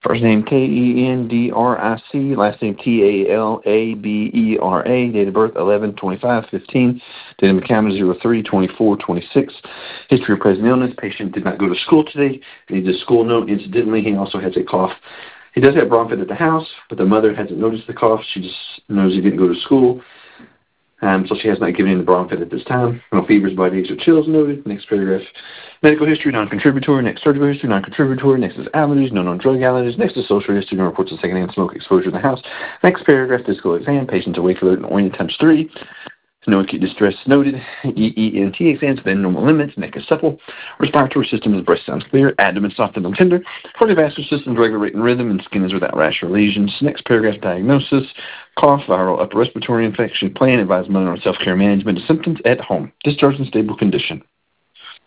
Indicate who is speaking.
Speaker 1: First name Kendrick, last name Talabera, date of birth 11/25/15, date of account 03/24/26. History of present illness: patient did not go to school today. Needs a school note. Incidentally, he also has a cough. He does have bronchit at the house, but the mother hasn't noticed the cough. She just knows he didn't go to school. So she has not given him the bronchit at this time. No fevers, body aches, or chills noted. Next paragraph. Medical history, non-contributory. Next, surgical history, non-contributory. Next is allergies, no known drug allergies. Next is social history, no reports of secondhand smoke exposure in the house. Next paragraph, physical exam. Patients awake for the oriented times 3. No acute distress noted. EENT exams within normal limits. Neck is supple. Respiratory system is breast sounds clear. Abdomen soft and tender. Cardiovascular system regular rate and rhythm, and skin is without rash or lesions. Next paragraph, diagnosis. Cough, viral upper respiratory infection. Plan, advise mother on self-care management of symptoms at home. Discharge in stable condition.